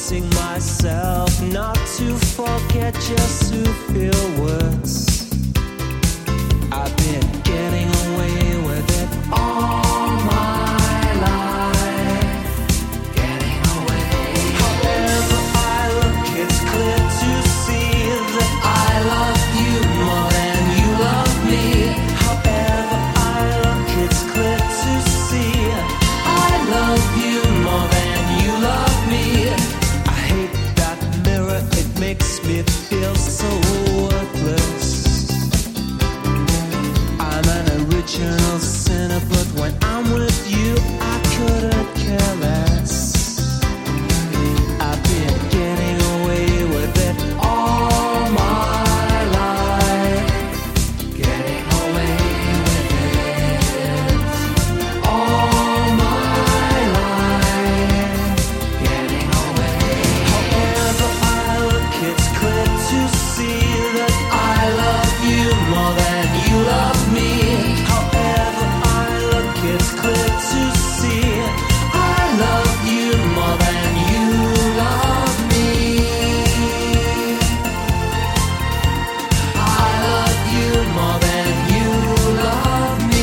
forcing myself not to forget, just to feel words. I've been getting away with it all my life, getting away. However I look, it's clear to see that I love you more than you love me. However I look, it's clear to see I love you more than you love me. I hate that mirror, it makes me feel so worthless. I'm an original sinner, but when I'm with you, I couldn't care less. I've been getting away with it all my life, getting away with it all my life, getting away. However I look, it's clear to see that I love you more than you love me. However I look, it's clear to see I love you more than you love me. I love you more than you love me.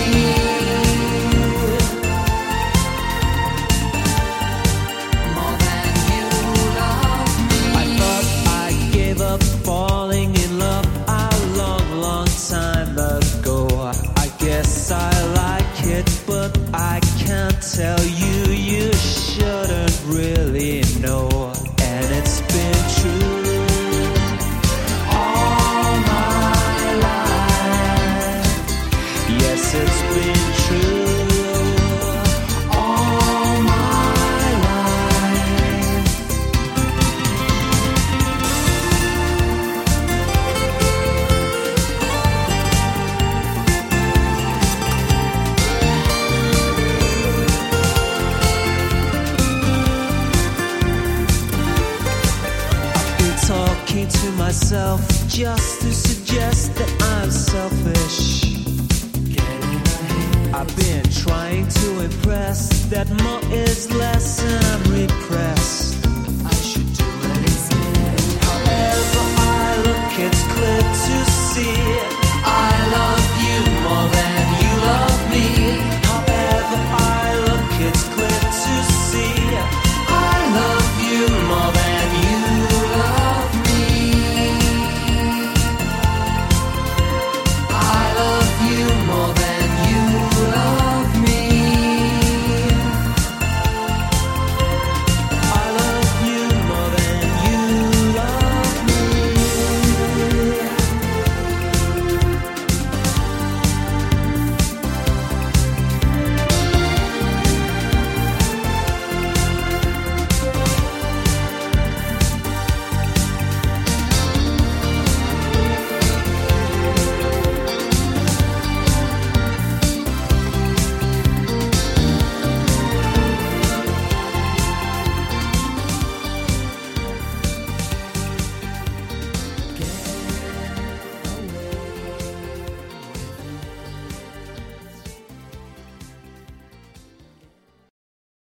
More than you love me. I thought I gave up falling in love a long, long time ago. I guess I like it, but I can't tell you. You shouldn't really know. And it's been true all my life. Yes, it's been true all my life. Been talking to myself just to suggest that I'm selfish. I've been trying to impress that more is less and I'm repressed.